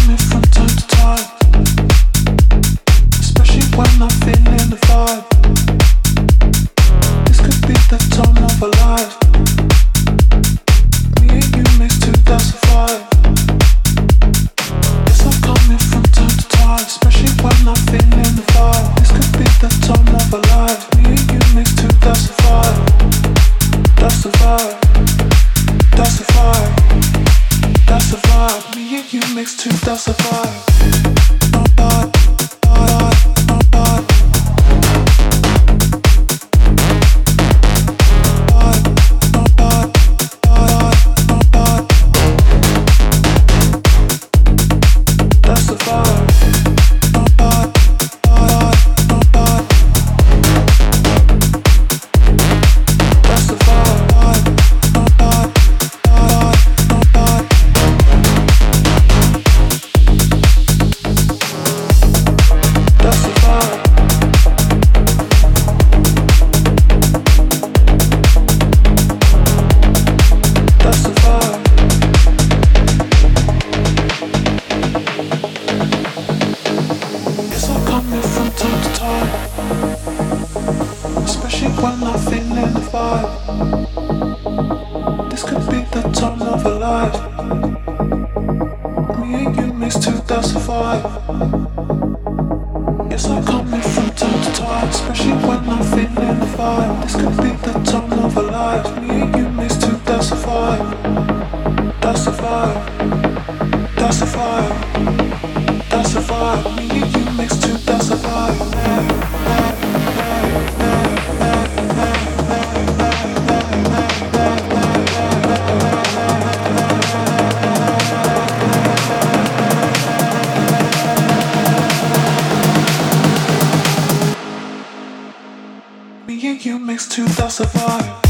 coming from time to time, especially when I'm feeling the vibe. This could be the time of our life. Me and you makes 2005. Yes, I'm coming from time to time, especially when I'm feeling the vibe. This could be the time of our life. Me and you makes 2005. That's the vibe. That's the vibe. That's the vibe. Me and you makes 2005. Me and you makes 2005.